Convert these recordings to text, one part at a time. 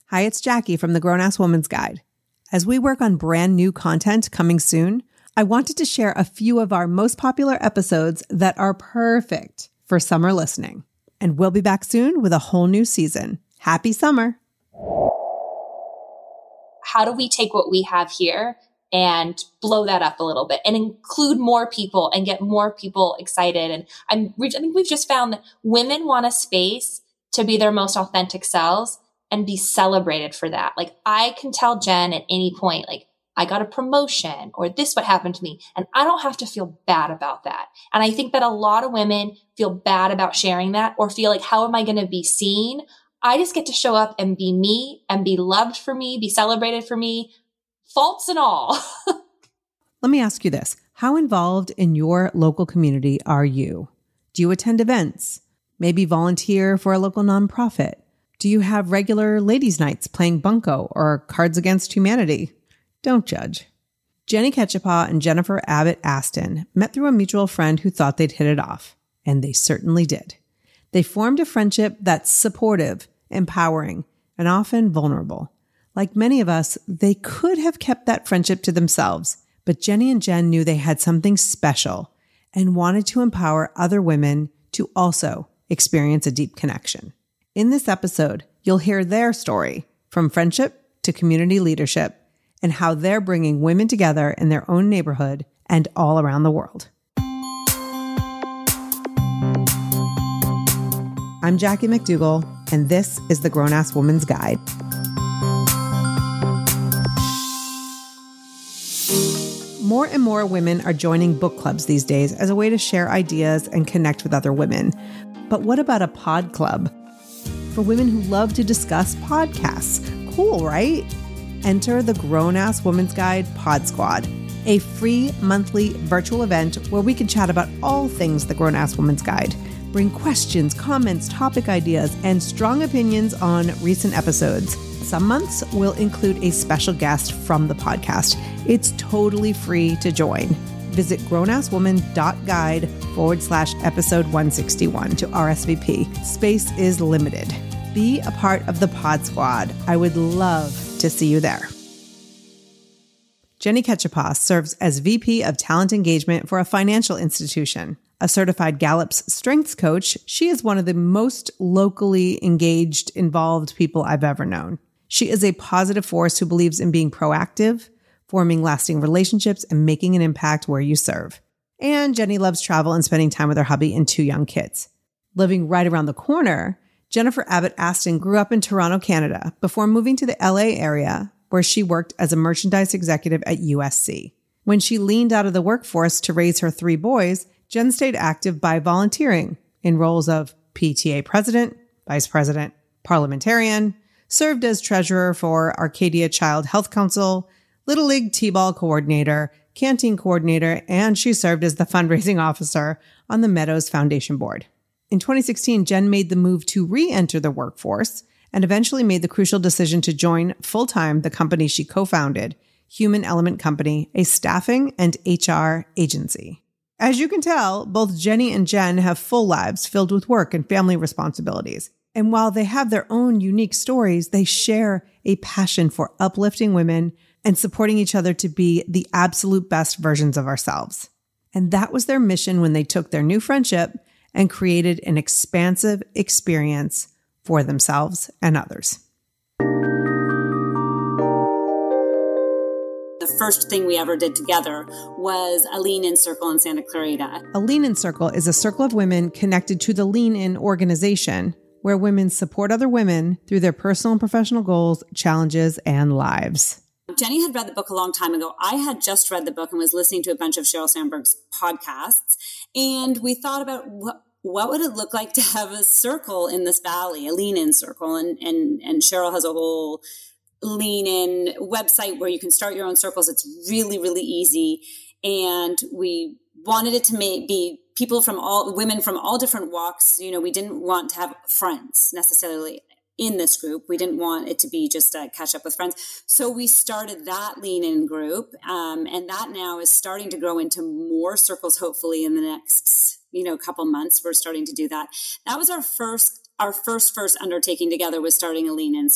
Hi, it's Jackie from the Grown Ass Woman's Guide. As we work on brand new content coming soon, I wanted to share a few of our most popular episodes that are perfect for summer listening. And we'll be back soon with a whole new season. Happy summer. How do we take what we have here and blow that up a little bit and include more people and get more people excited? And I think we've just found that women want a space to be their most authentic selves and be celebrated for that. Like, I can tell Jen at any point, like, I got a promotion or this what happened to me, and I don't have to feel bad about that. And I think that a lot of women feel bad about sharing that or feel like, how am I going to be seen? I just get to show up and be me and be loved for me, be celebrated for me, faults and all. Let me ask you this. How involved in your local community are you? Do you attend events? Maybe volunteer for a local nonprofit? Do you have regular ladies' nights playing bunco or Cards Against Humanity? Don't judge. Jenny Ketchapaw and Jennifer Abbott Aston met through a mutual friend who thought they'd hit it off, and they certainly did. They formed a friendship that's supportive, empowering, and often vulnerable. Like many of us, they could have kept that friendship to themselves, but Jenny and Jen knew they had something special and wanted to empower other women to also experience a deep connection. In this episode, you'll hear their story from friendship to community leadership and how they're bringing women together in their own neighborhood and all around the world. I'm Jackie McDougall, and this is the Grown Ass Woman's Guide. More and more women are joining book clubs these days as a way to share ideas and connect with other women. But what about a pod club? For women who love to discuss podcasts. Cool, right? Enter the Grown Ass Woman's Guide Pod Squad, a free monthly virtual event where we can chat about all things the Grown Ass Woman's Guide. Bring questions, comments, topic ideas, and strong opinions on recent episodes. Some months will include a special guest from the podcast. It's totally free to join. Visit grownasswoman.guide/episode 161 to RSVP. Space is limited. Be a part of the Pod Squad. I would love to see you there. Jenny Ketchapaw serves as VP of Talent Engagement for a financial institution. A certified Gallup's strengths coach, she is one of the most locally engaged, involved people I've ever known. She is a positive force who believes in being proactive, forming lasting relationships, and making an impact where you serve. And Jenny loves travel and spending time with her hubby and 2 young kids. Living right around the corner, Jennifer Abbott Aston grew up in Toronto, Canada, before moving to the LA area, where she worked as a merchandise executive at USC. When she leaned out of the workforce to raise her 3 boys, Jen stayed active by volunteering in roles of PTA president, vice president, parliamentarian, served as treasurer for Arcadia Child Health Council, Little League T-ball coordinator, canteen coordinator, and she served as the fundraising officer on the Meadows Foundation board. In 2016, Jen made the move to re-enter the workforce and eventually made the crucial decision to join full-time the company she co-founded, Human Element Company, a staffing and HR agency. As you can tell, both Jenny and Jen have full lives filled with work and family responsibilities. And while they have their own unique stories, they share a passion for uplifting women and supporting each other to be the absolute best versions of ourselves. And that was their mission when they took their new friendship and created an expansive experience for themselves and others. The first thing we ever did together was a Lean In Circle in Santa Clarita. A Lean In Circle is a circle of women connected to the Lean In organization, where women support other women through their personal and professional goals, challenges, and lives. Jenny had read the book a long time ago. I had just read the book and was listening to a bunch of Sheryl Sandberg's podcasts. And we thought about what would it look like to have a circle in this valley, a Lean In Circle. And Sheryl has a whole Lean In website where you can start your own circles. It's really, really easy. And we wanted it to be women from all different walks. You know, we didn't want to have friends necessarily in this group. We didn't want it to be just a catch up with friends. So we started that Lean In group. And that now is starting to grow into more circles, hopefully in the next, couple months. We're starting to do that. That was our first undertaking together, was starting a Lean In Circle.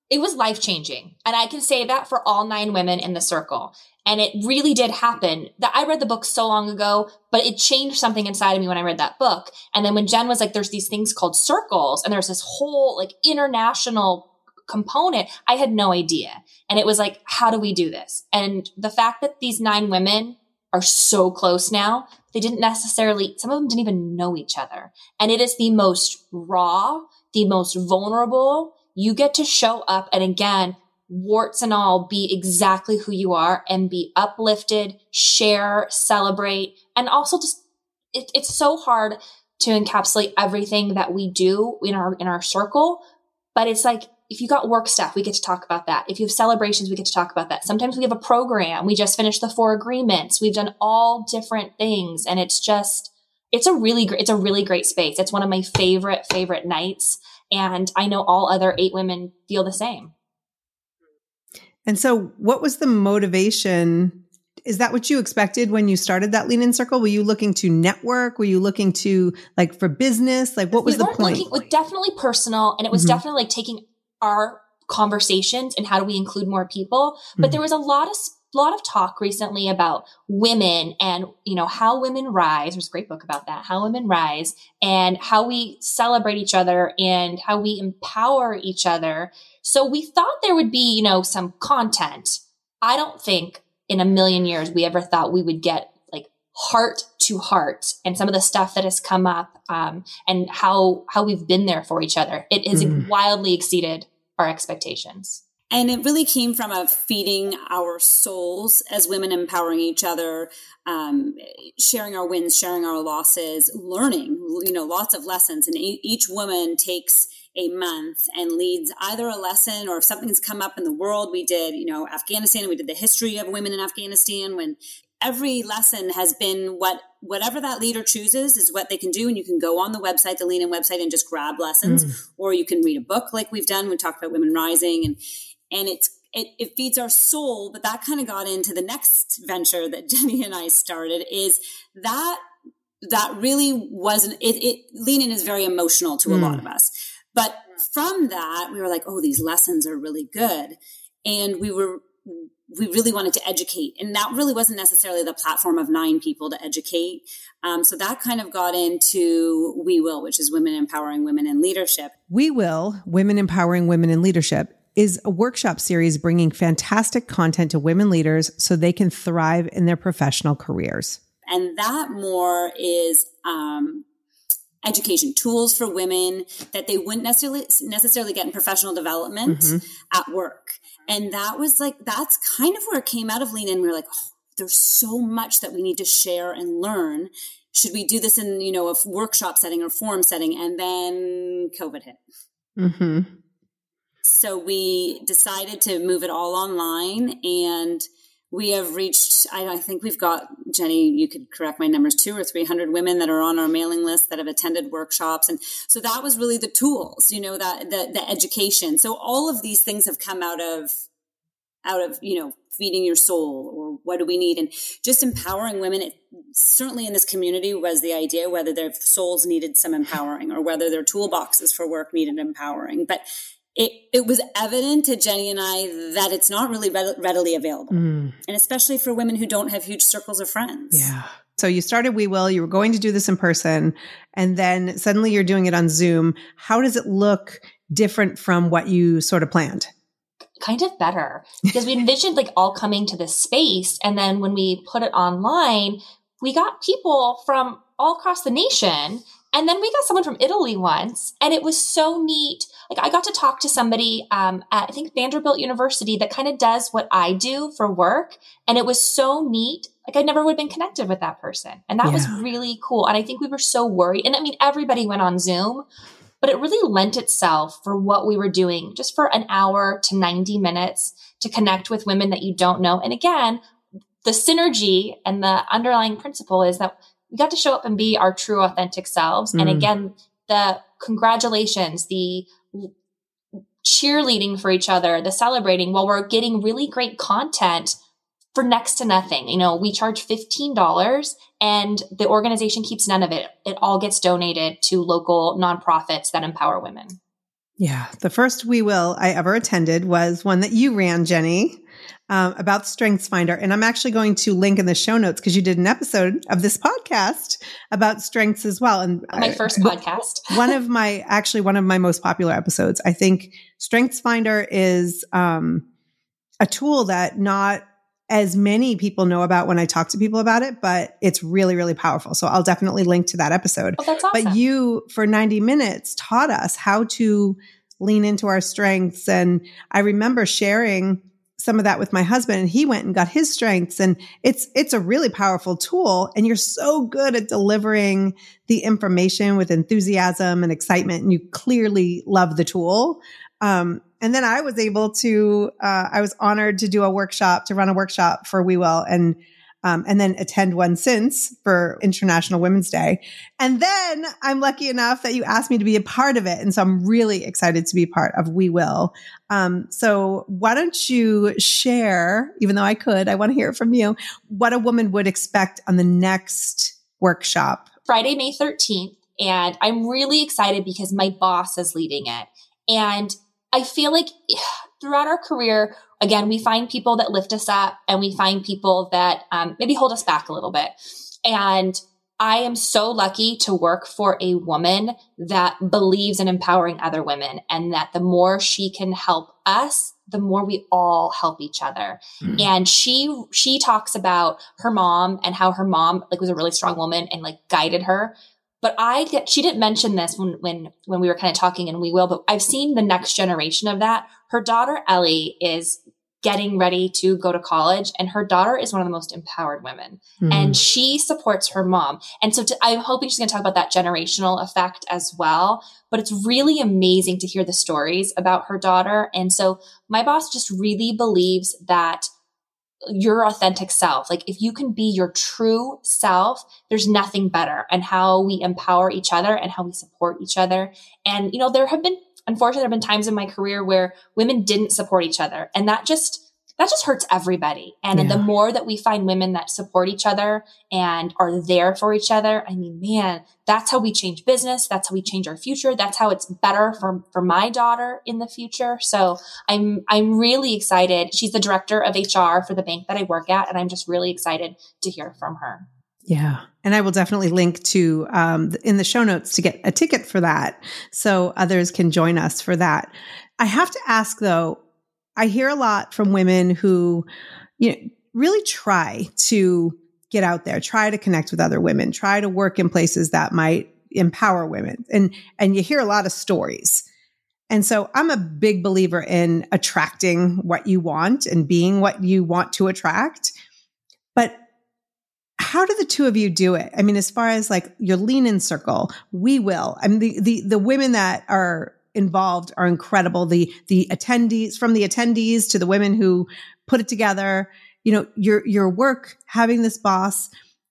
It was life-changing. And I can say that for all 9 women in the circle. And it really did happen. That I read the book so long ago, but it changed something inside of me when I read that book. And then when Jen was like, there's these things called circles, and there's this whole like international component, I had no idea. And it was like, how do we do this? And the fact that these 9 women are so close now, they didn't necessarily, some of them didn't even know each other. And it is the most raw, the most vulnerable. You get to show up and again, warts and all, be exactly who you are and be uplifted, share, celebrate, and also just, it's so hard to encapsulate everything that we do in our circle. But it's like, if you got work stuff, we get to talk about that. If you have celebrations, we get to talk about that. Sometimes we have a program. We just finished the 4 agreements. We've done all different things. And it's a really great space. It's one of my favorite nights. And I know all other 8 women feel the same. And so what was the motivation? Is that what you expected when you started that Lean In Circle? Were you looking to network? Were you looking to like for business? Like what was the point? It was definitely personal. And it was definitely like taking our conversations and how do we include more people? But there was a lot of talk recently about women and, how women rise. There's a great book about that, How Women Rise, and how we celebrate each other and how we empower each other. So we thought there would be, some content. I don't think in a million years we ever thought we would get like heart to heart and some of the stuff that has come up and how we've been there for each other. It has wildly exceeded our expectations. And it really came from a feeding our souls as women, empowering each other, sharing our wins, sharing our losses, learning, lots of lessons. And each woman takes a month and leads either a lesson or if something's come up in the world. We did, Afghanistan, we did the history of women in Afghanistan, when every lesson has been whatever that leader chooses is what they can do. And you can go on the website, the Lean In website, and just grab lessons, or you can read a book like we've done. We talked about Women Rising and it feeds our soul. But that kind of got into the next venture that Jenny and I started, is that really wasn't it. Lean In is very emotional to a lot of us. But from that, we were like, oh, these lessons are really good. And we really wanted to educate. And that really wasn't necessarily the platform of 9 people to educate. So that kind of got into We Will, which is Women Empowering Women in Leadership. We Will, Women Empowering Women in Leadership, is a workshop series bringing fantastic content to women leaders so they can thrive in their professional careers. And that more is education, tools for women that they wouldn't necessarily get in professional development at work. And that's kind of where it came out of Lean In. We were like, oh, there's so much that we need to share and learn. Should we do this in, a workshop setting or forum setting? And then COVID hit. So we decided to move it all online, and we have reached, I think we've got, Jenny, you could correct my numbers, 200 or 300 women that are on our mailing list that have attended workshops. And so that was really the tools, that the education. So all of these things have come out of, feeding your soul, or what do we need? And just empowering women. It, certainly in this community was the idea, whether their souls needed some empowering or whether their toolboxes for work needed empowering. But it was evident to Jenny and I that it's not really readily available. And especially for women who don't have huge circles of friends. Yeah. So you started We Will, you were going to do this in person, and then suddenly you're doing it on Zoom. How does it look different from what you sort of planned? Kind of better, because we envisioned like all coming to this space. And then when we put it online, we got people from all across the nation. And then we got someone from Italy once, and it was so neat. Like I got to talk to somebody at, I think, Vanderbilt University that kind of does what I do for work. And it was so neat. Like I never would have been connected with that person. And that was really cool. And I think we were so worried. And I mean, everybody went on Zoom, but it really lent itself for what we were doing, just for an hour to 90 minutes to connect with women that you don't know. And again, the synergy and the underlying principle is that we got to show up and be our true, authentic selves. And again, the congratulations, the cheerleading for each other, the celebrating, while we're getting really great content for next to nothing. We charge $15 and the organization keeps none of it. It all gets donated to local nonprofits that empower women. Yeah. The first We Will I ever attended was one that you ran, Jenny, about StrengthsFinder. And I'm actually going to link in the show notes because you did an episode of this podcast about strengths as well. And my first podcast. one of my most popular episodes. I think StrengthsFinder is a tool that not as many people know about when I talk to people about it, but it's really, really powerful. So I'll definitely link to that episode. Oh, that's awesome. But you, for 90 minutes, taught us how to lean into our strengths. And I remember sharing some of that with my husband, and he went and got his strengths. And it's a really powerful tool. And you're so good at delivering the information with enthusiasm and excitement. And you clearly love the tool. And then I was able to, I was honored to run a workshop for We Will, and then attend one since for International Women's Day. And then I'm lucky enough that you asked me to be a part of it. And so I'm really excited to be part of We Will. So why don't you share, even though I want to hear it from you, what a woman would expect on the next workshop? Friday, May 13th. And I'm really excited because my boss is leading it. And I feel like throughout our career, again, we find people that lift us up and we find people that maybe hold us back a little bit. And I am so lucky to work for a woman that believes in empowering other women, and that the more she can help us, the more we all help each other. Mm. And she talks about her mom and how her mom was a really strong woman and guided her. But she didn't mention this when we were kind of talking, and we will, but I've seen the next generation of that. Her daughter, Ellie, is getting ready to go to college, and her daughter is one of the most empowered women, and she supports her mom. And so I'm hoping she's going to talk about that generational effect as well. But it's really amazing to hear the stories about her daughter. And so my boss just really believes that your authentic self, if you can be your true self, there's nothing better, and how we empower each other and how we support each other. And, unfortunately, there have been times in my career where women didn't support each other, and that just hurts everybody. And the more that we find women that support each other and are there for each other, that's how we change business. That's how we change our future. That's how it's better for my daughter in the future. So I'm really excited. She's the director of HR for the bank that I work at, and I'm just really excited to hear from her. Yeah. And I will definitely link to in the show notes to get a ticket for that, so others can join us for that. I have to ask though, I hear a lot from women who, really try to get out there, try to connect with other women, try to work in places that might empower women. And you hear a lot of stories. And so I'm a big believer in attracting what you want and being what you want to attract. But how do the two of you do it? As far as your Lean In Circle, We Will, the women that are involved are incredible. The attendees, from the attendees to the women who put it together, your work, having this boss,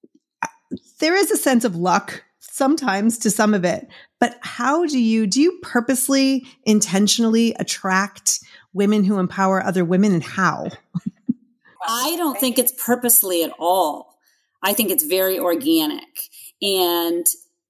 there is a sense of luck sometimes to some of it, but how do you purposely, intentionally attract women who empower other women, and how? I don't think it's purposely at all. I think it's very organic. And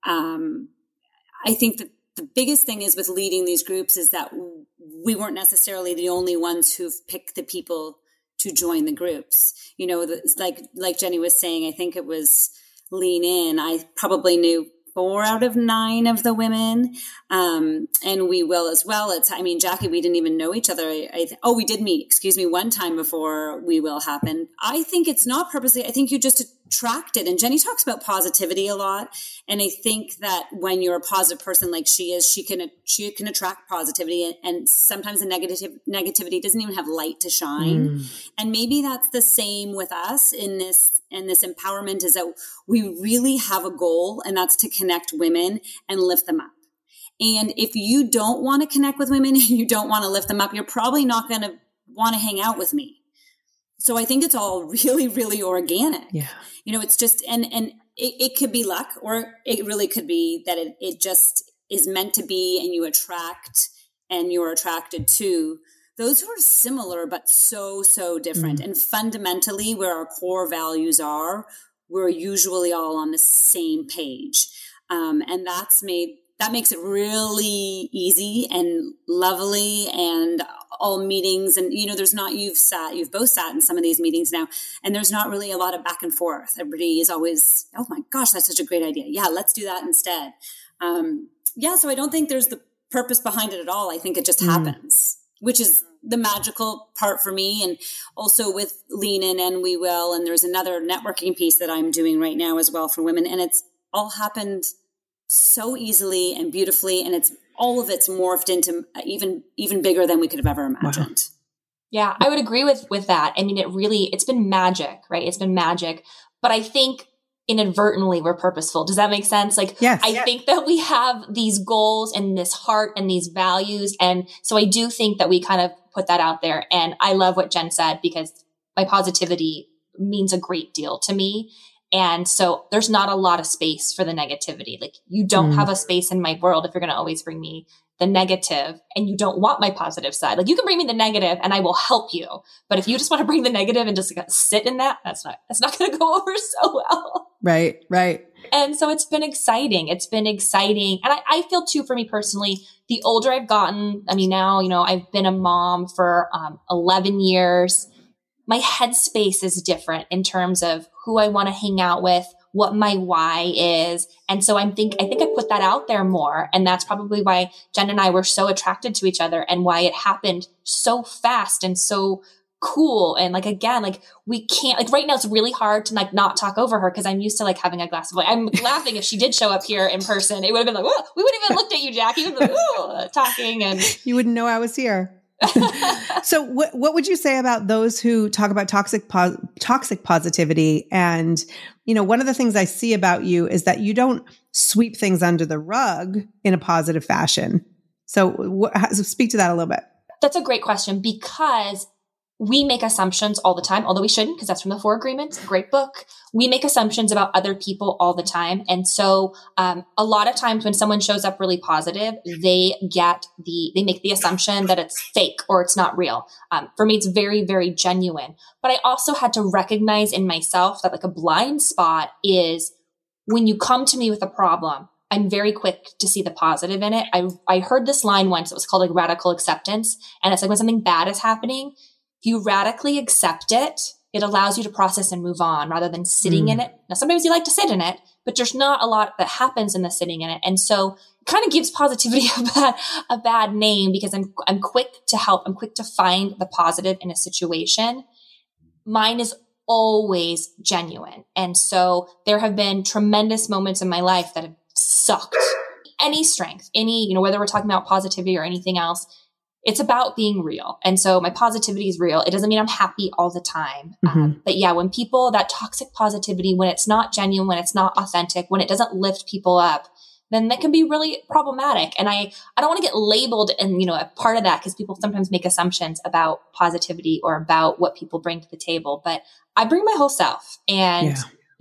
I think that the biggest thing is with leading these groups is that we weren't necessarily the only ones who've picked the people to join the groups. Like Jenny was saying, I think it was Lean In. I probably knew 4 out of 9 of the women. And We Will as well. Jackie, we didn't even know each other. We did meet, one time before We Will happened. I think it's not purposely. I think you just attract it. And Jenny talks about positivity a lot. And I think that when you're a positive person like she is, she can attract positivity. And sometimes the negativity doesn't even have light to shine. And maybe that's the same with us in this empowerment, is that we really have a goal, and that's to connect women and lift them up. And if you don't want to connect with women, you don't want to lift them up, you're probably not going to want to hang out with me. So I think it's all really, really organic. Yeah. It's just, and it could be luck, or it really could be that it just is meant to be, and you attract and you're attracted to those who are similar, but so, so different. And fundamentally, where our core values are, we're usually all on the same page. And that's made that makes it really easy and lovely, and all meetings. And, there's not, you've both sat in some of these meetings now, and there's not really a lot of back and forth. Everybody is always, oh my gosh, that's such a great idea. Yeah, let's do that instead. So I don't think there's the purpose behind it at all. I think it just happens, which is the magical part for me. And also with Lean In and We Will. And there's another networking piece that I'm doing right now as well for women. And it's all happened so easily and beautifully. And all of it's morphed into even bigger than we could have ever imagined. Wow. Yeah, I would agree with that. I mean, it's been magic, right? It's been magic. But I think inadvertently we're purposeful. Does that make sense? Yes. I think that we have these goals and this heart and these values. And so I do think that we kind of put that out there. And I love what Jen said, because my positivity means a great deal to me. And so there's not a lot of space for the negativity. You don't have a space in my world if you're going to always bring me the negative, and you don't want my positive side. You can bring me the negative and I will help you. But if you just want to bring the negative and just sit in that, that's not going to go over so well. Right. And so it's been exciting. And I feel too, for me personally, the older I've gotten, I mean, now, I've been a mom for 11 years. My headspace is different in terms of who I want to hang out with, what my why is. And so I think I put that out there more. And that's probably why Jen and I were so attracted to each other, and why it happened so fast and so cool. And we can't, right now it's really hard to not talk over her, because I'm used to having a glass of wine. I'm laughing if she did show up here in person. It would have been whoa, we wouldn't even looked at you, Jackie. We would have been talking, and you wouldn't know I was here. So what would you say about those who talk about toxic positivity? And, one of the things I see about you is that you don't sweep things under the rug in a positive fashion. So speak to that a little bit. That's a great question, because we make assumptions all the time, although we shouldn't, because that's from the 4 Agreements, great book. We make assumptions about other people all the time. And so a lot of times when someone shows up really positive, they make the assumption that it's fake or it's not real. For me, it's very, very genuine. But I also had to recognize in myself that a blind spot is when you come to me with a problem, I'm very quick to see the positive in it. I heard this line once. It was called radical acceptance. And it's when something bad is happening, you radically accept it. It allows you to process and move on rather than sitting in it. Now, sometimes you like to sit in it, but there's not a lot that happens in the sitting in it. And so it kind of gives positivity a bad name, because I'm quick to help. I'm quick to find the positive in a situation. Mine is always genuine. And so there have been tremendous moments in my life that have sucked. Any strength, whether we're talking about positivity or anything else, it's about being real. And so my positivity is real. It doesn't mean I'm happy all the time. But yeah, when that toxic positivity, when it's not genuine, when it's not authentic, when it doesn't lift people up, then that can be really problematic. And I don't want to get labeled a part of that, because people sometimes make assumptions about positivity or about what people bring to the table. But I bring my whole self, and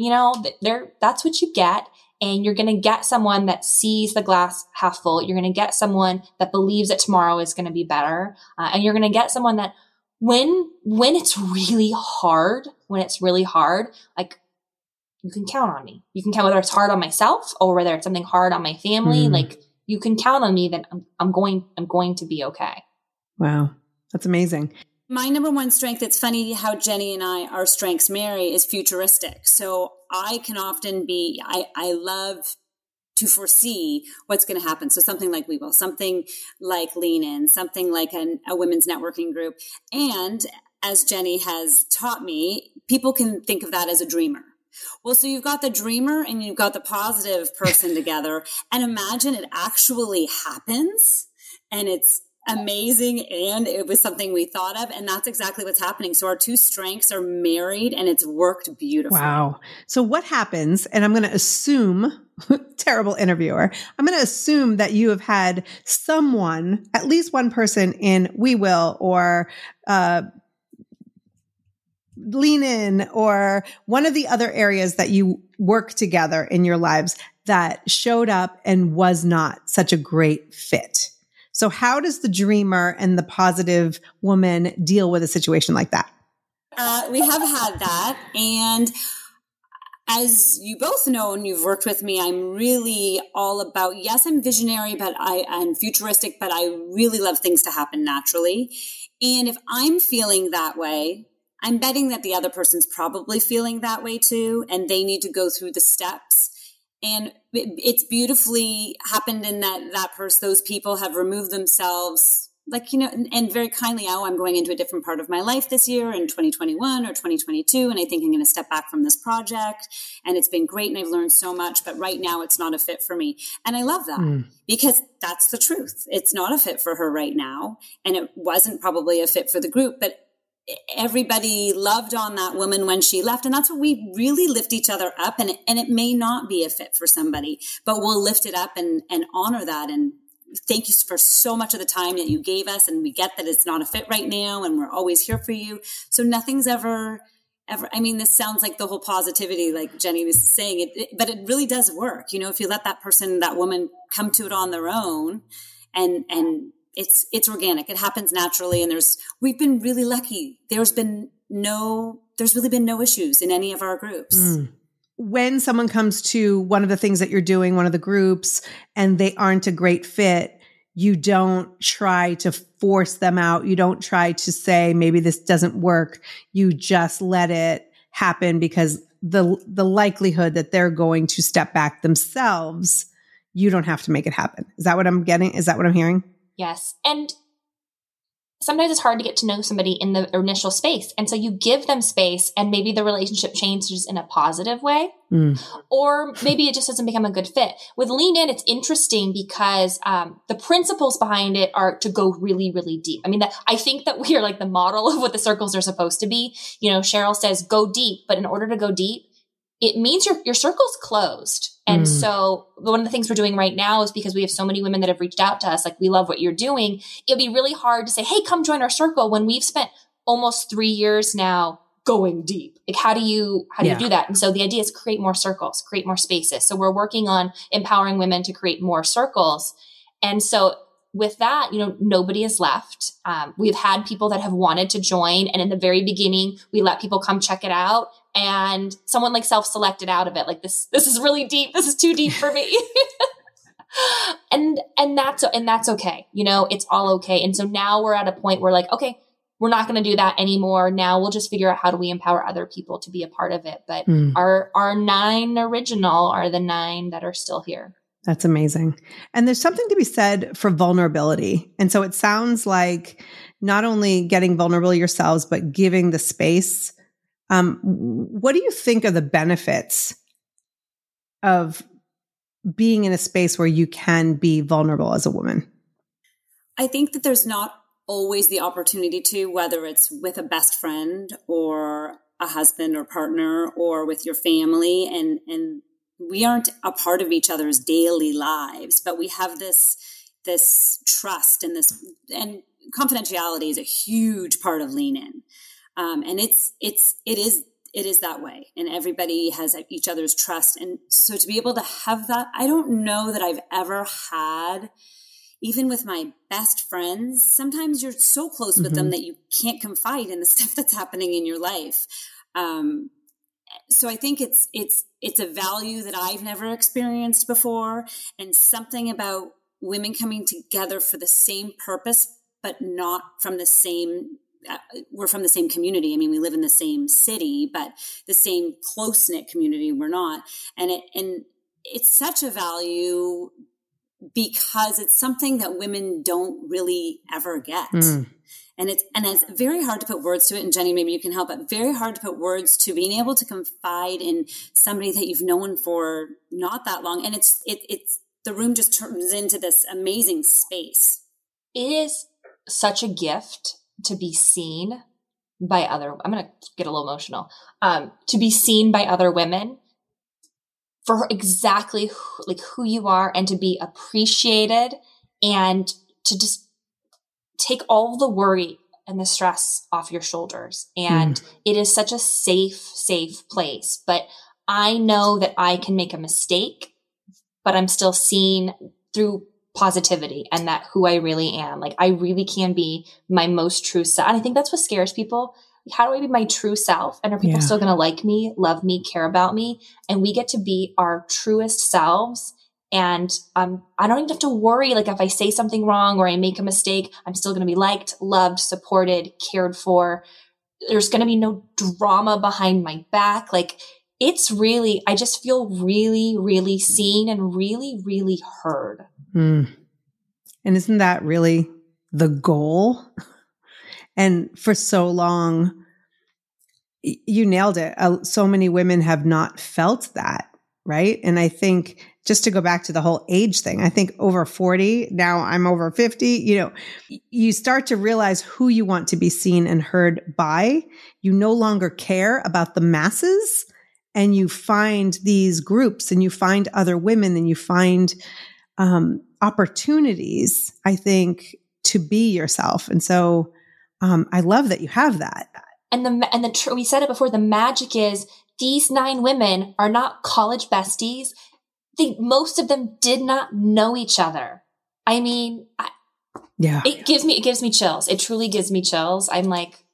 that's what you get. And you're going to get someone that sees the glass half full. You're going to get someone that believes that tomorrow is going to be better. And you're going to get someone that when it's really hard, you can count on me. You can count, whether it's hard on myself or whether it's something hard on my family. You can count on me that I'm going to be okay. Wow. That's amazing. My number one strength, it's funny how Jenny and our strengths marry, is futuristic. So I can often I love to foresee what's going to happen. So something like We Will, something like Lean In, something like a women's networking group. And as Jenny has taught me, people can think of that as a dreamer. Well, so you've got the dreamer and you've got the positive person together, and imagine it actually happens, and it's amazing, and it was something we thought of, and that's exactly what's happening. So our 2 strengths are married, and it's worked beautifully. Wow. So what happens, and I'm going to assume, terrible interviewer, I'm going to assume that you have had someone, at least one person in We Will or Lean In or one of the other areas that you work together in your lives that showed up and was not such a great fit. So how does the dreamer and the positive woman deal with a situation like that? We have had that. And as you both know, and you've worked with me, I'm really all about, yes, I'm visionary, but I'm futuristic, but I really love things to happen naturally. And if I'm feeling that way, I'm betting that the other person's probably feeling that way too, and they need to go through the steps. And it's beautifully happened in those people have removed themselves, like, and very kindly, oh, I'm going into a different part of my life this year in 2021 or 2022. And I think I'm going to step back from this project, and it's been great. And I've learned so much, but right now it's not a fit for me. And I love that because that's the truth. It's not a fit for her right now. And it wasn't probably a fit for the group, but everybody loved on that woman when she left. And that's what we really lift each other up. And it may not be a fit for somebody, but we'll lift it up and honor that. And thank you for so much of the time that you gave us. And we get that it's not a fit right now, and we're always here for you. So nothing's ever, I mean, this sounds like the whole positivity, like Jenny was saying, but it really does work. If you let that person, that woman come to it on their own, and it's organic. It happens naturally. And we've been really lucky. There's really been no issues in any of our groups. When someone comes to one of the things that you're doing, one of the groups, and they aren't a great fit, you don't try to force them out. You don't try to say, maybe this doesn't work. You just let it happen, because the likelihood that they're going to step back themselves, you don't have to make it happen. Is that what I'm getting? Is that what I'm hearing? Yes. And sometimes it's hard to get to know somebody in the initial space. And so you give them space, and maybe the relationship changes in a positive way, or maybe it just doesn't become a good fit. With Lean In, it's interesting because the principles behind it are to go really, really deep. I mean, I think that we are like the model of what the circles are supposed to be. Cheryl says, go deep. But in order to go deep, it means your circle's closed. And so one of the things we're doing right now is, because we have so many women that have reached out to us, like, we love what you're doing. It'll be really hard to say, hey, come join our circle, when we've spent almost 3 years now going deep. Like, how do you do that? And so the idea is create more circles, create more spaces. So we're working on empowering women to create more circles. And so with that, nobody is left. We've had people that have wanted to join. And in the very beginning, we let people come check it out. And someone like self-selected out of it. Like, this is really deep. This is too deep for me. and that's okay. It's all okay. And so now we're at a point where, like, okay, we're not going to do that anymore. Now we'll just figure out how do we empower other people to be a part of it. But our 9 original are the 9 that are still here. That's amazing. And there's something to be said for vulnerability. And so it sounds like not only getting vulnerable yourselves, but giving the space. What do you think are the benefits of being in a space where you can be vulnerable as a woman? I think that there's not always the opportunity to, whether it's with a best friend or a husband or partner or with your family, and we aren't a part of each other's daily lives, but we have this trust and confidentiality is a huge part of Lean In. And it is that way, and everybody has each other's trust. And so to be able to have that, I don't know that I've ever had, even with my best friends, sometimes you're so close with them that you can't confide in the stuff that's happening in your life. So I think it's a value that I've never experienced before, and something about women coming together for the same purpose, but not from the same. We're from the same community. I mean, we live in the same city, but the same close-knit community we're not. And it's such a value because it's something that women don't really ever get. And it's very hard to put words to it. And Jenny, maybe you can help, but very hard to put words to being able to confide in somebody that you've known for not that long. And it's the room just turns into this amazing space. It is such a gift to be seen by I'm going to get a little emotional, to be seen by other women for exactly who you are, and to be appreciated, and to just take all the worry and the stress off your shoulders. And it is such a safe place. But I know that I can make a mistake, but I'm still seen through positivity, and that who I really am. Like, I really can be my most true self. And I think that's what scares people. how do I be my true self? And are people still going to like me, love me, care about me? And we get to be our truest selves. And I don't even have to worry, like if I say something wrong or I make a mistake, I'm still going to be liked, loved, supported, cared for. There's going to be no drama behind my back. Like it's really, I just feel really, really seen and really, really heard. And isn't that really the goal? And for so long, you nailed it. So many women have not felt that, right? And I think just to go back to the whole age thing, I think over 40, now I'm over 50, you know, you start to realize who you want to be seen and heard by. You no longer care about the masses, and you find these groups and you find other women and you find opportunities, I think, to be yourself. And so I love that you have that. And we said it before, the magic is these 9 women are not college besties. Most of them did not know each other. I mean, it gives me chills. It truly gives me chills. I'm like,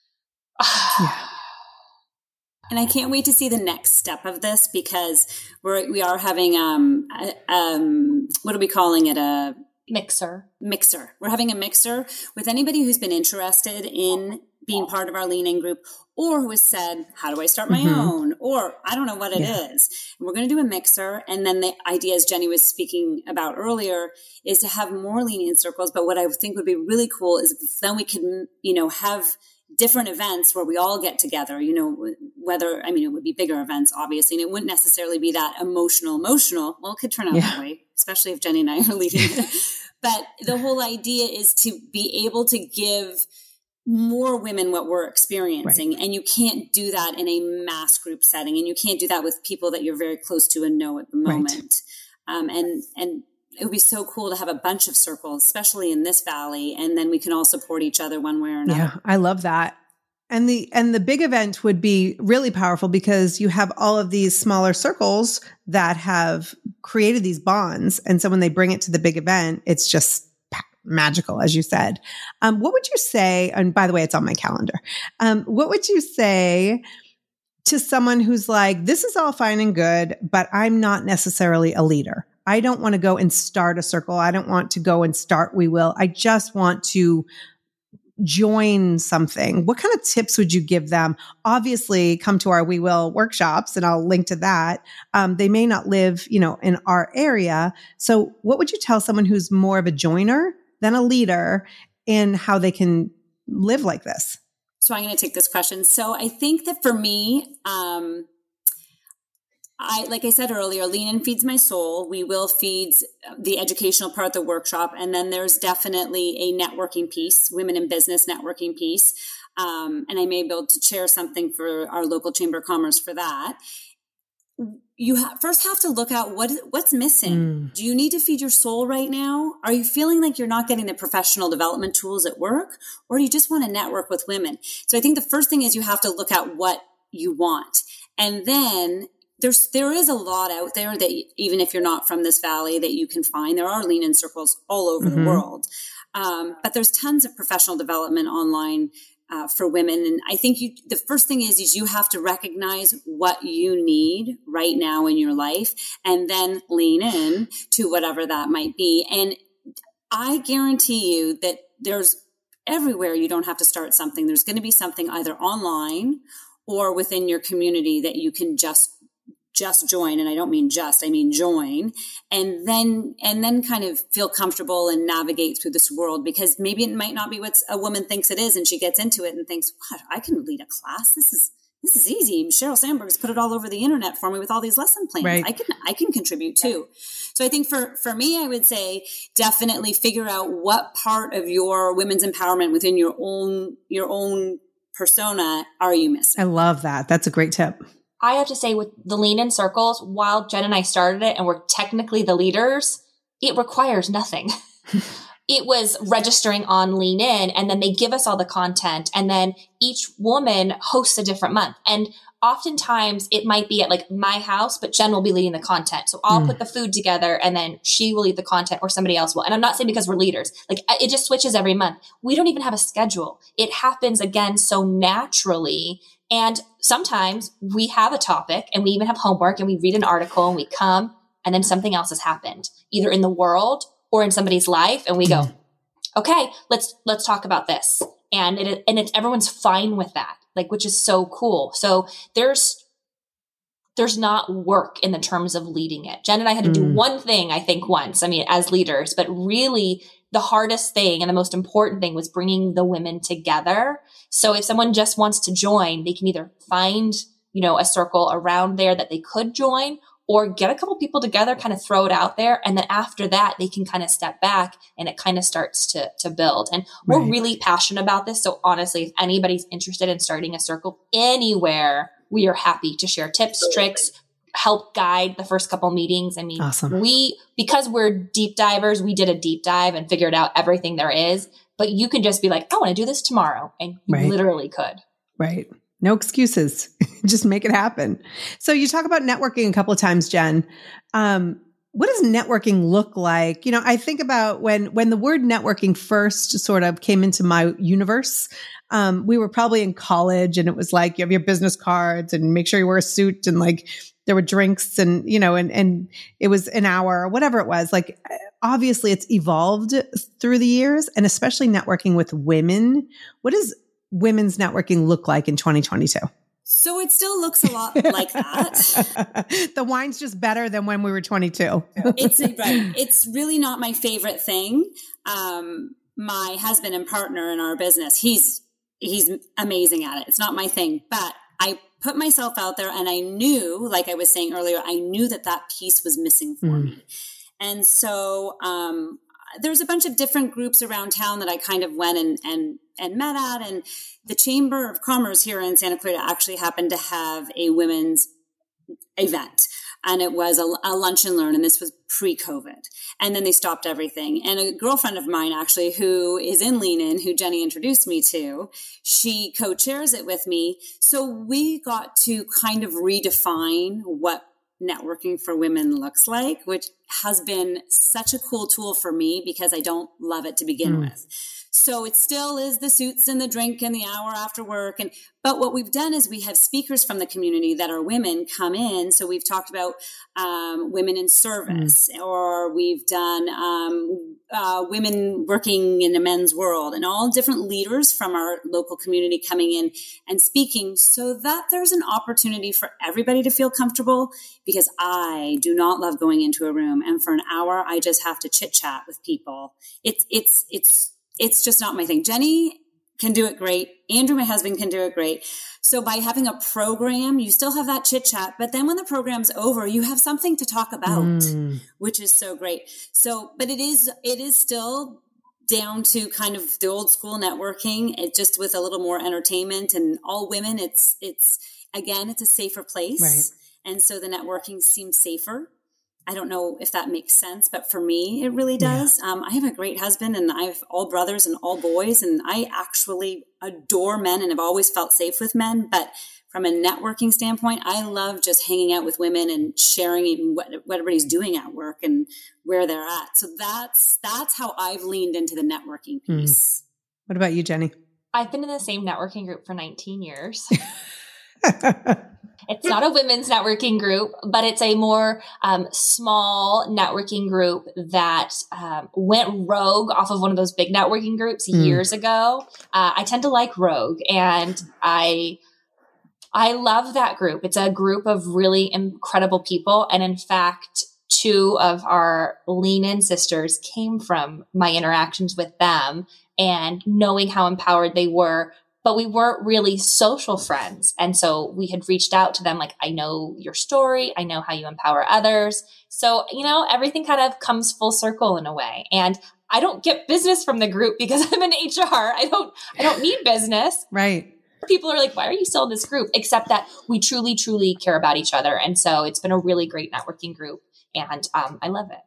And I can't wait to see the next step of this, because we are having what are we calling it? A mixer. We're having a mixer with anybody who's been interested in being part of our Lean In group, or who has said, how do I start my own? Or I don't know what it is. And we're going to do a mixer. And then the idea, as Jenny was speaking about earlier, is to have more Lean In circles. But what I think would be really cool is then we can, have different events where we all get together, it would be bigger events, obviously, and it wouldn't necessarily be that emotional. Well, it could turn out that way, especially if Jenny and I are leading it. But the whole idea is to be able to give more women what we're experiencing. Right. And you can't do that in a mass group setting. And you can't do that with people that you're very close to and know at the moment. Right. And it would be so cool to have a bunch of circles, especially in this valley. And then we can all support each other one way or another. Yeah, I love that. And the big event would be really powerful because you have all of these smaller circles that have created these bonds. And so when they bring it to the big event, it's just magical, as you said. What would you say, and by the way, it's on my calendar. What would you say to someone who's like, this is all fine and good, but I'm not necessarily a leader. I don't want to go and start a circle. I don't want to go and start We Will. I just want to join something. What kind of tips would you give them? Obviously, come to our We Will workshops, and I'll link to that. They may not live, in our area. So what would you tell someone who's more of a joiner than a leader in how they can live like this? So I'm going to take this question. So I think that for me, like I said earlier, Lean In feeds my soul. We Will feeds the educational part of the workshop. And then there's definitely a networking piece, women in business networking piece. And I may be able to share something for our local Chamber of Commerce for that. You first have to look at what's missing. Do you need to feed your soul right now? Are you feeling like you're not getting the professional development tools at work? Or do you just want to network with women? So I think the first thing is you have to look at what you want. And then there is a lot out there that even if you're not from this valley that you can find. There are Lean In circles all over the world. But there's tons of professional development online for women. And I think the first thing is you have to recognize what you need right now in your life and then lean in to whatever that might be. And I guarantee you that there's everywhere you don't have to start something. There's going to be something either online or within your community that you can just join. And I don't mean just, I mean join, and then kind of feel comfortable and navigate through this world, because maybe it might not be what a woman thinks it is. And she gets into it and thinks, what, I can lead a class. This is easy. Sheryl Sandberg's put it all over the internet for me with all these lesson plans. Right. I can contribute too. So I think for me, I would say definitely figure out what part of your women's empowerment within your own persona are you missing. I love that. That's a great tip. I have to say, with the Lean In circles, while Jen and I started it and we're technically the leaders, it requires nothing. it was registering on Lean In, and then they give us all the content, and then each woman hosts a different month. And oftentimes it might be at like my house, but Jen will be leading the content. So I'll put the food together and then she will lead the content, or somebody else will. And I'm not saying because we're leaders, like it just switches every month. We don't even have a schedule. It happens again so naturally. And sometimes we have a topic and we even have homework and we read an article and we come, and then something else has happened either in the world or in somebody's life. And we go, okay, let's talk about this. And it's everyone's fine with that, like, which is so cool. So there's not work in the terms of leading it. Jen and I had to do one thing, I think once, as leaders, but really the hardest thing and the most important thing was bringing the women together. So if someone just wants to join, they can either find, a circle around there that they could join, or get a couple people together, kind of throw it out there. And then after that, they can kind of step back and it kind of starts to build. And we're really passionate about this. So honestly, if anybody's interested in starting a circle anywhere, we are happy to share tips, tricks, help guide the first couple meetings. Awesome. Because we're deep divers, we did a deep dive and figured out everything there is, but you can just be like, I want to do this tomorrow. And you literally could. Right. No excuses. Just make it happen. So you talk about networking a couple of times, Jen. What does networking look like? I think about when the word networking first sort of came into my universe. We were probably in college, and it was like, you have your business cards and make sure you wear a suit, and like there were drinks and, and it was an hour or whatever it was. Like, obviously it's evolved through the years, and especially networking with women. What does women's networking look like in 2022? So it still looks a lot like that. The wine's just better than when we were 22. It's really not my favorite thing. My husband and partner in our business, he's amazing at it. It's not my thing, but I put myself out there, and I knew, like I was saying earlier, I knew that piece was missing for me. And so, there's a bunch of different groups around town that I kind of went and met at, and the Chamber of Commerce here in Santa Clarita actually happened to have a women's event, and it was a lunch and learn, and this was pre-COVID, and then they stopped everything. And a girlfriend of mine actually, who is in Lean In, who Jenny introduced me to, she co-chairs it with me. So we got to kind of redefine what networking for women looks like, which has been such a cool tool for me because I don't love it to begin with. So it still is the suits and the drink and the hour after work. But what we've done is we have speakers from the community that are women come in. So we've talked about women in service, or we've done women working in a men's world, and all different leaders from our local community coming in and speaking, so that there's an opportunity for everybody to feel comfortable, because I do not love going into a room and for an hour I just have to chit chat with people. It's just not my thing. Jenny can do it great. Andrew, my husband, can do it great. So by having a program, you still have that chit chat, but then when the program's over, you have something to talk about, which is so great. So, but it is still down to kind of the old school networking, it just with a little more entertainment and all women. It's again, it's a safer place. Right. And so the networking seems safer. I don't know if that makes sense, but for me, it really does. Yeah. I have a great husband, and I have all brothers and all boys, and I actually adore men and have always felt safe with men. But from a networking standpoint, I love just hanging out with women and sharing what everybody's doing at work and where they're at. So that's how I've leaned into the networking piece. What about you, Jenny? I've been in the same networking group for 19 years. It's not a women's networking group, but it's a more small networking group that went rogue off of one of those big networking groups years ago. I tend to like rogue, and I love that group. It's a group of really incredible people. And in fact, 2 of our Lean In sisters came from my interactions with them and knowing how empowered they were. But we weren't really social friends. And so we had reached out to them like, I know your story. I know how you empower others. So, everything kind of comes full circle in a way. And I don't get business from the group because I'm in HR. I don't need business. Right. People are like, why are you still in this group? Except that we truly, truly care about each other. And so it's been a really great networking group, and I love it.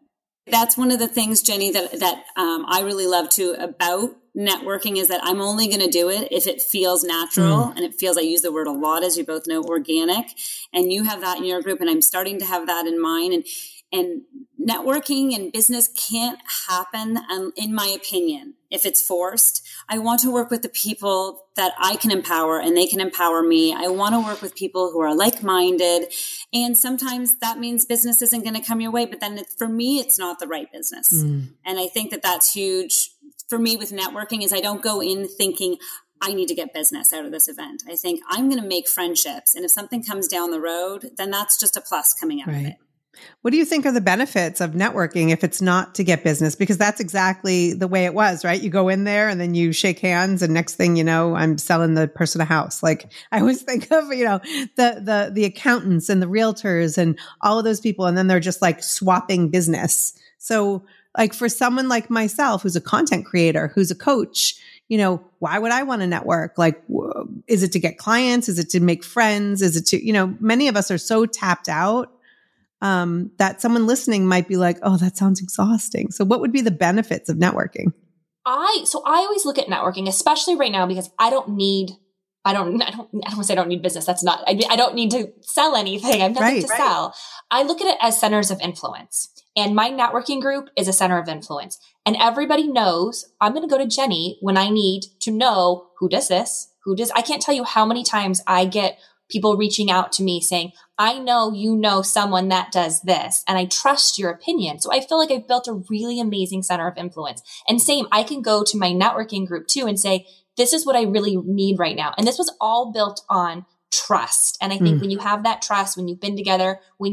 That's one of the things, Jenny, that I really love too about networking is that I'm only going to do it if it feels natural and it feels, I use the word a lot, as you both know, organic, and you have that in your group. And I'm starting to have that in mine. And networking and business can't happen, in my opinion, if it's forced. I want to work with the people that I can empower and they can empower me. I want to work with people who are like-minded. And sometimes that means business isn't going to come your way, but then for me, it's not the right business. And I think that that's huge for me with networking is I don't go in thinking I need to get business out of this event. I think I'm going to make friendships. And if something comes down the road, then that's just a plus coming out of it. What do you think are the benefits of networking if it's not to get business? Because that's exactly the way it was, right? You go in there and then you shake hands and next thing you know, I'm selling the person a house. Like I always think of, the accountants and the realtors and all of those people. And then they're just like swapping business. So like for someone like myself, who's a content creator, who's a coach, why would I want to network? Like, is it to get clients? Is it to make friends? Is it to, many of us are so tapped out that someone listening might be like, oh, that sounds exhausting. So what would be the benefits of networking? I always look at networking, especially right now, because I don't want to say I don't need business. That's not, I don't need to sell anything. I have nothing to sell. I look at it as centers of influence. And my networking group is a center of influence. And everybody knows I'm going to go to Jenny when I need to know who does this, I can't tell you how many times I get people reaching out to me saying, I know you know someone that does this, and I trust your opinion. So I feel like I've built a really amazing center of influence. And same, I can go to my networking group too and say, this is what I really need right now. And this was all built on trust. And I think when you have that trust, when you've been together, when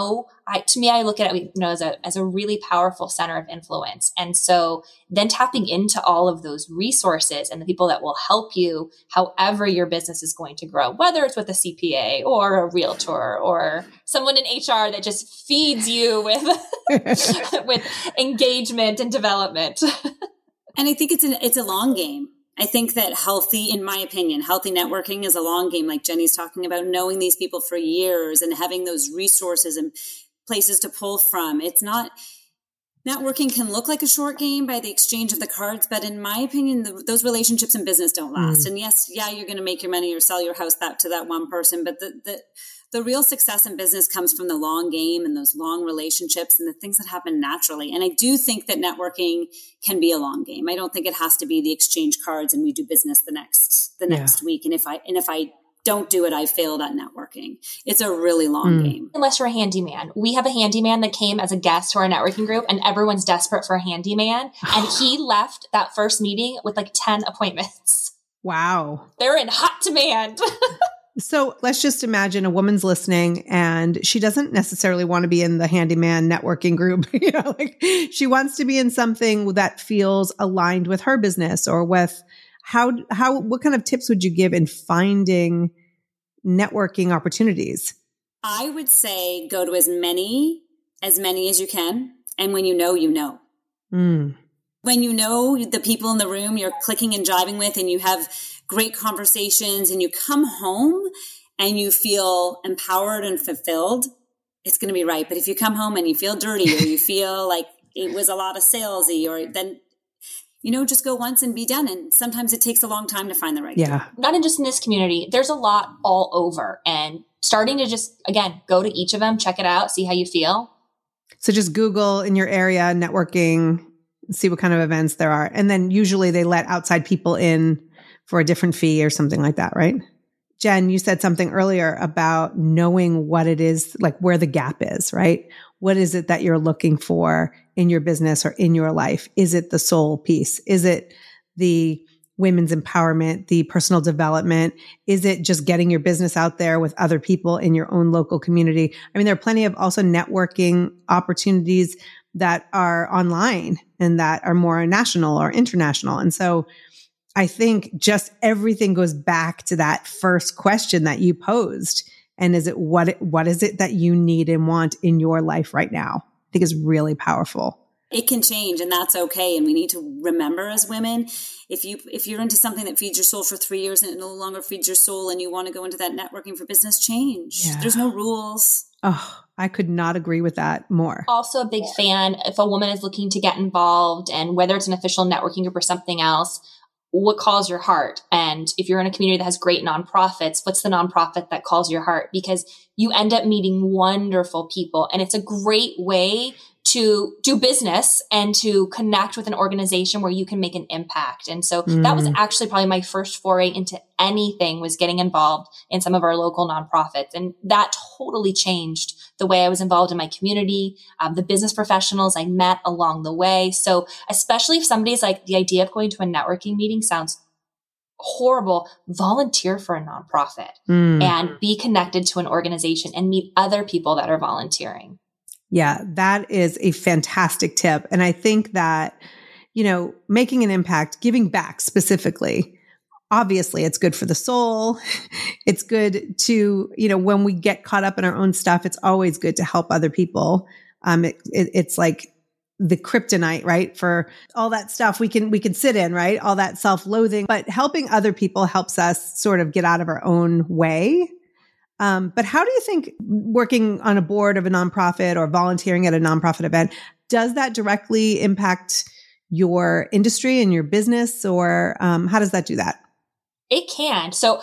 I look at it, as a really powerful center of influence. And so then tapping into all of those resources and the people that will help you, however your business is going to grow, whether it's with a CPA or a realtor or someone in HR that just feeds you with engagement and development. And I think it's a long game. I think that in my opinion, healthy networking is a long game, like Jenny's talking about, knowing these people for years and having those resources and places to pull from. Networking can look like a short game by the exchange of the cards, but in my opinion, those relationships in business don't last. And you're going to make your money or sell your house to that one person, but the real success in business comes from the long game and those long relationships and the things that happen naturally. And I do think that networking can be a long game. I don't think it has to be the exchange cards and we do business the next week. And if I don't do it, I failed at networking. It's a really long game. Unless you're a handyman. We have a handyman that came as a guest to our networking group and everyone's desperate for a handyman. And he left that first meeting with like 10 appointments. Wow. They're in hot demand. So let's just imagine a woman's listening and she doesn't necessarily want to be in the handyman networking group. She wants to be in something that feels aligned with her business or with what kind of tips would you give in finding networking opportunities? I would say go to as many as you can. And when you know, you know. When you know the people in the room you're clicking and jiving with and you have great conversations and you come home and you feel empowered and fulfilled, it's going to be right. But if you come home and you feel dirty or you feel like it was a lot of salesy, or then, just go once and be done. And sometimes it takes a long time to find the right job. Not just in this community. There's a lot all over, and starting to just, again, go to each of them, check it out, see how you feel. So just Google in your area, networking, see what kind of events there are. And then usually they let outside people in for a different fee or something like that, right? Jen, you said something earlier about knowing what it is, like where the gap is, right? What is it that you're looking for in your business or in your life? Is it the soul piece? Is it the women's empowerment, the personal development? Is it just getting your business out there with other people in your own local community? I mean, there are plenty of also networking opportunities that are online and that are more national or international. And so I think just everything goes back to that first question that you posed. And is it what is it that you need and want in your life right now? I think it's really powerful. It can change, and that's okay. And we need to remember as women, if you're into something that feeds your soul for 3 years and it no longer feeds your soul and you want to go into that networking for business, change. Yeah. There's no rules. Oh, I could not agree with that more. Also a big fan, if a woman is looking to get involved, and whether it's an official networking group or something else, what calls your heart? And if you're in a community that has great nonprofits, what's the nonprofit that calls your heart? Because you end up meeting wonderful people, and it's a great way to do business and to connect with an organization where you can make an impact. And so that was actually probably my first foray into anything, was getting involved in some of our local nonprofits. And that totally changed the way I was involved in my community, the business professionals I met along the way. So especially if somebody's like, the idea of going to a networking meeting sounds horrible, volunteer for a nonprofit and be connected to an organization and meet other people that are volunteering. Yeah, that is a fantastic tip. And I think that, making an impact, giving back specifically, obviously it's good for the soul. It's good to, when we get caught up in our own stuff, it's always good to help other people. It's like the kryptonite, right? For all that stuff we can sit in, right? All that self-loathing, but helping other people helps us sort of get out of our own way. But how do you think working on a board of a nonprofit or volunteering at a nonprofit event, does that directly impact your industry and your business, or how does that do that? It can. So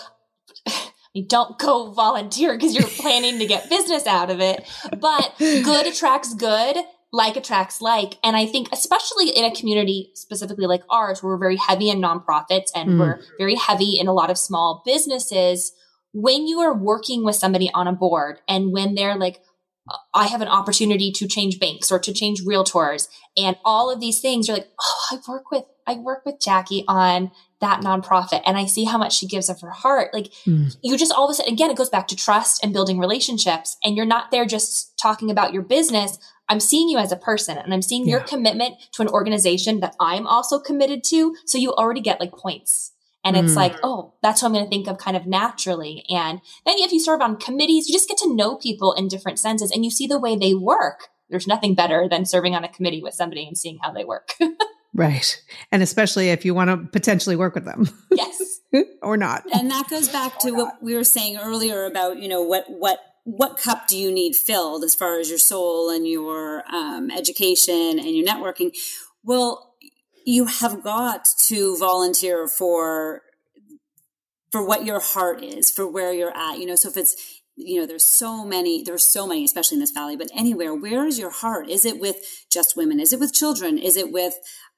you don't go volunteer because you're planning to get business out of it, but good attracts good. Like attracts like. And I think especially in a community specifically like ours, where we're very heavy in nonprofits and we're very heavy in a lot of small businesses, when you are working with somebody on a board and when they're like, I have an opportunity to change banks or to change realtors and all of these things, you're like, oh, I work with Jackie on that nonprofit and I see how much she gives of her heart. Like you just all of a sudden, again, it goes back to trust and building relationships, and you're not there just talking about your business. I'm seeing you as a person, and I'm seeing your commitment to an organization that I'm also committed to. So you already get like points. And it's like, oh, that's what I'm going to think of kind of naturally. And then if you serve on committees, you just get to know people in different senses and you see the way they work. There's nothing better than serving on a committee with somebody and seeing how they work. Right. And especially if you want to potentially work with them. Yes. Or not. And that goes back to what we were saying earlier about, what cup do you need filled as far as your soul and your education and your networking? Well, you have got to volunteer for what your heart is, for where you're at. So if it's, there's so many, especially in this valley, but anywhere, where is your heart? Is it with just women? Is it with children? Is it with,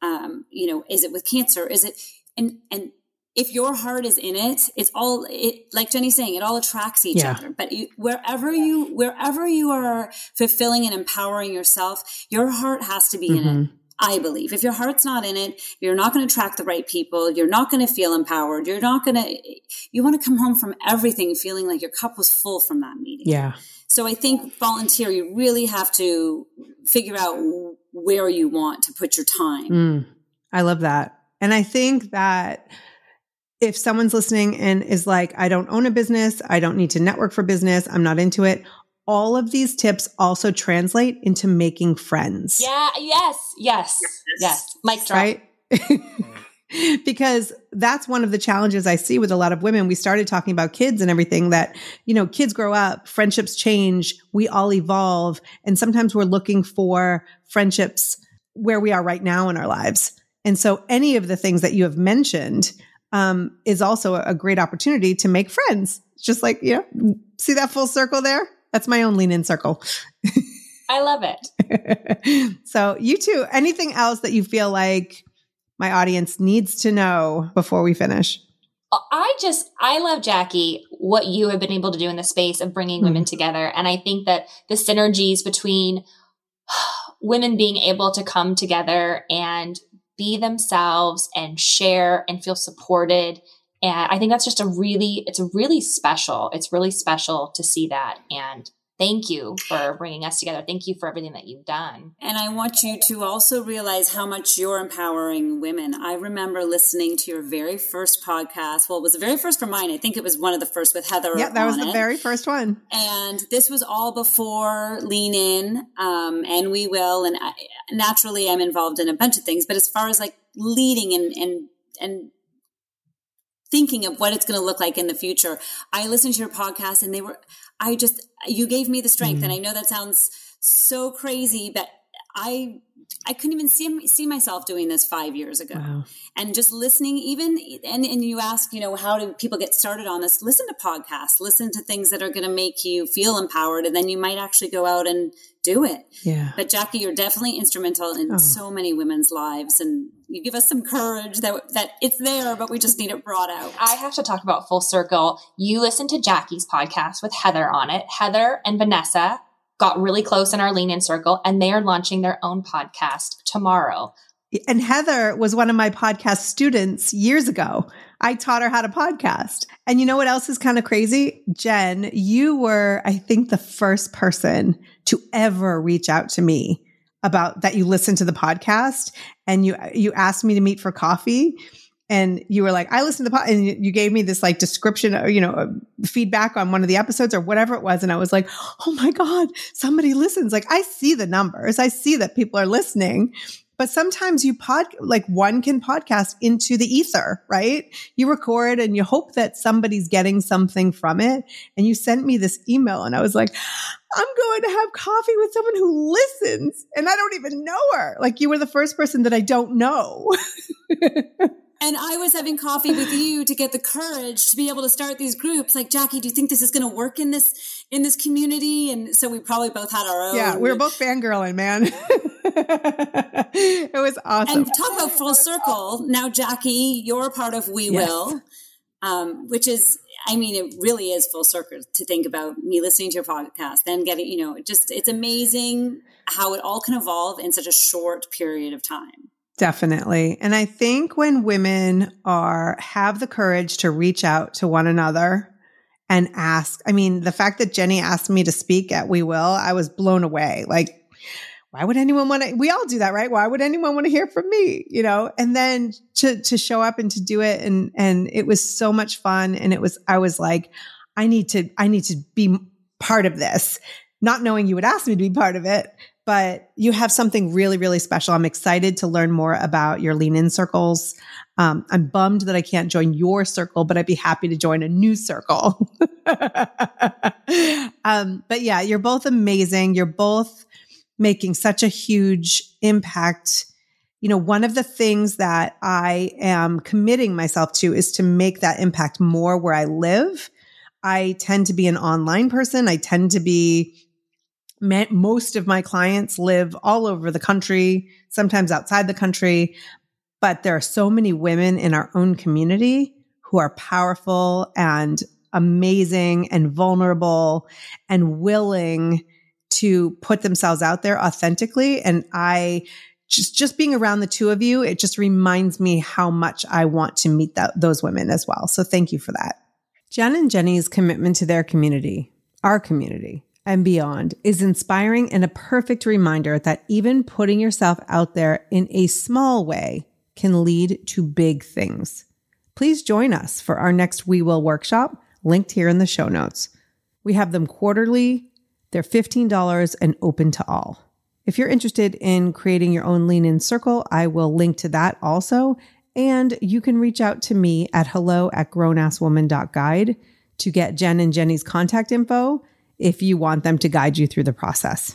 is it with cancer? Is it, and if your heart is in it, like Jenny's saying, it all attracts each other. But wherever you are fulfilling and empowering yourself, your heart has to be in it. I believe if your heart's not in it, you're not going to attract the right people. You're not going to feel empowered. You want to come home from everything feeling like your cup was full from that meeting. Yeah. So I think volunteer, you really have to figure out where you want to put your time. I love that. And I think that if someone's listening and is like, I don't own a business, I don't need to network for business, I'm not into it, all of these tips also translate into making friends. Yeah. Yes. Mic drop. Right? Because that's one of the challenges I see with a lot of women. We started talking about kids and everything that, kids grow up, friendships change, we all evolve. And sometimes we're looking for friendships where we are right now in our lives. And so any of the things that you have mentioned is also a great opportunity to make friends. It's just like, see that full circle there? That's my own lean in circle. I love it. So you two, anything else that you feel like my audience needs to know before we finish? I love, Jackie, what you have been able to do in the space of bringing women together. And I think that the synergies between women being able to come together and be themselves and share and feel supported. And I think that's just it's really special to see that. And thank you for bringing us together. Thank you for everything that you've done. And I want you to also realize how much you're empowering women. I remember listening to your very first podcast. Well, it was the very first for mine. I think it was one of the first with Heather. Yeah, that was the very first one. And this was all before Lean In, and We Will. And naturally, I'm involved in a bunch of things. But as far as like leading and thinking of what it's going to look like in the future. I listened to your podcast and you gave me the strength. And I know that sounds so crazy, but I couldn't even see myself doing this 5 years ago. Wow. And just listening and you ask, how do people get started on this? Listen to podcasts, listen to things that are going to make you feel empowered. And then you might actually go out and do it. Yeah. But Jackie, you're definitely instrumental in so many women's lives. And you give us some courage that it's there, but we just need it brought out. I have to talk about Full Circle. You listen to Jackie's podcast with Heather on it. Heather and Vanessa got really close in our Lean In Circle, and they are launching their own podcast tomorrow. And Heather was one of my podcast students years ago. I taught her how to podcast. And you know what else is kind of crazy? Jen, you were, I think, the first person to ever reach out to me about that you listened to the podcast, and you asked me to meet for coffee. And you were like, I listened to the podcast, and you gave me this like description, feedback on one of the episodes or whatever it was. And I was like, oh my God, somebody listens. Like, I see the numbers. I see that people are listening, but sometimes one can podcast into the ether, right? You record and you hope that somebody's getting something from it. And you sent me this email and I was like, I'm going to have coffee with someone who listens and I don't even know her. Like, you were the first person that I don't know. And I was having coffee with you to get the courage to be able to start these groups. Like, Jackie, do you think this is going to work in this community? And so we probably both had our own. Yeah, we were both fangirling, man. It was awesome. And talk about Full Circle. Now, Jackie, you're a part of We Will, which is, it really is full circle to think about me listening to your podcast, then getting, it's amazing how it all can evolve in such a short period of time. Definitely. And I think when women have the courage to reach out to one another and ask, the fact that Jenny asked me to speak at We Will, I was blown away. Like, why would anyone we all do that, right? Why would anyone want to hear from me? And then to show up and to do it. And it was so much fun. And I was like, I need to be part of this, not knowing you would ask me to be part of it. But you have something really, really special. I'm excited to learn more about your Lean In circles. I'm bummed that I can't join your circle, but I'd be happy to join a new circle. But yeah, you're both amazing. You're both making such a huge impact. One of the things that I am committing myself to is to make that impact more where I live. I tend to be an online person. Most of my clients live all over the country, sometimes outside the country, but there are so many women in our own community who are powerful and amazing and vulnerable and willing to put themselves out there authentically. And I just being around the two of you, it just reminds me how much I want to meet those women as well. So thank you for that. Jen and Jenny's commitment to their community, our community, and beyond is inspiring and a perfect reminder that even putting yourself out there in a small way can lead to big things. Please join us for our next We Will workshop, linked here in the show notes. We have them quarterly. They're $15 and open to all. If you're interested in creating your own Lean In circle, I will link to that also. And you can reach out to me at hello@grownasswoman.guide to get Jen and Jenny's contact info if you want them to guide you through the process.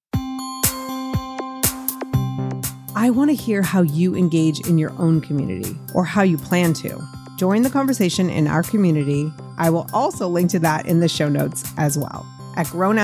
I want to hear how you engage in your own community or how you plan to. Join the conversation in our community. I will also link to that in the show notes as well at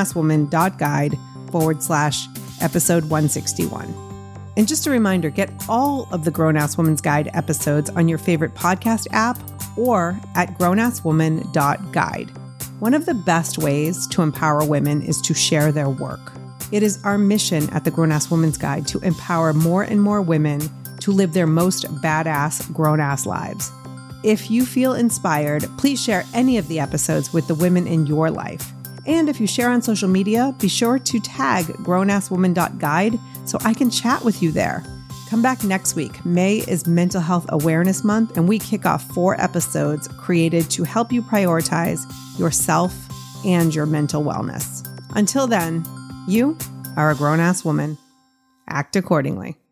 grownasswoman.guide/episode 161. And just a reminder, get all of the Grown Ass Woman's Guide episodes on your favorite podcast app or at grownasswoman.guide. One of the best ways to empower women is to share their work. It is our mission at the Grown Ass Woman's Guide to empower more and more women to live their most badass grown-ass lives. If you feel inspired, please share any of the episodes with the women in your life. And if you share on social media, be sure to tag grownasswoman.guide so I can chat with you there. Come back next week. May is Mental Health Awareness Month, and we kick off 4 episodes created to help you prioritize yourself and your mental wellness. Until then, you are a grown-ass woman. Act accordingly.